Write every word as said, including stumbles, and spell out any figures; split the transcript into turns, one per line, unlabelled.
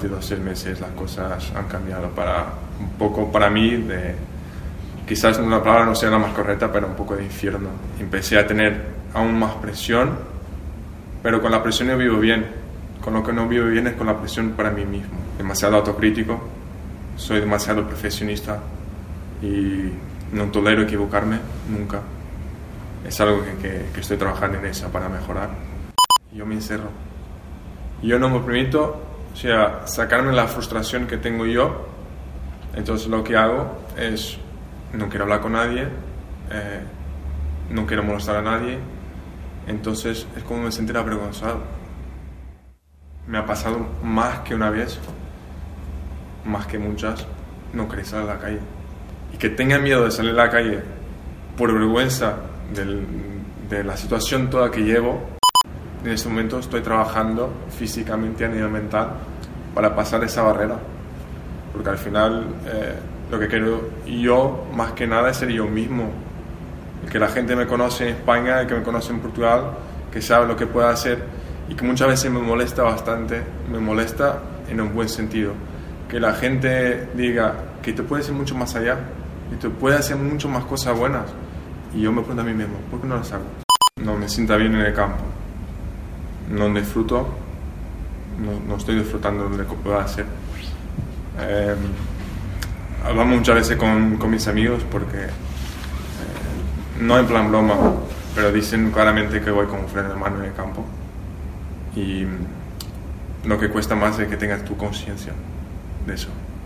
últimos seis meses las cosas han cambiado para un poco para mí de, quizás una palabra no sea la más correcta, pero un poco de infierno. Empecé a tener aún más presión, pero con la presión yo vivo bien. Con lo que no vivo bien es con la presión para mí mismo. Demasiado autocrítico, soy demasiado perfeccionista y no tolero equivocarme nunca. Es algo que, que, que estoy trabajando en eso para mejorar. Yo me encerro. Yo no me permito, o sea, sacarme la frustración que tengo yo. Entonces lo que hago es, no quiero hablar con nadie, eh, no quiero molestar a nadie. Entonces es como me sentir avergonzado. Me ha pasado más que una vez, más que muchas, no querer salir a la calle. Y que tenga miedo de salir a la calle por vergüenza del, de la situación toda que llevo. En este momento estoy trabajando físicamente a nivel mental para pasar esa barrera. Porque al final eh, lo que quiero yo más que nada es ser yo mismo. El que la gente me conoce en España, el que me conoce en Portugal, que sabe lo que puedo hacer y que muchas veces me molesta bastante, me molesta en un buen sentido. Que la gente diga que te puede hacer mucho más allá y te puede hacer mucho más cosas buenas. Y yo me pregunto a mí mismo, ¿por qué no las hago? No me sienta bien en el campo, no disfruto, no, no estoy disfrutando de lo que puedo hacer. Eh, hablamos muchas veces con, con mis amigos porque, eh, no en plan broma, pero dicen claramente que voy con un freno de mano en el campo. Y lo que cuesta más es que tengas tu conciencia de eso.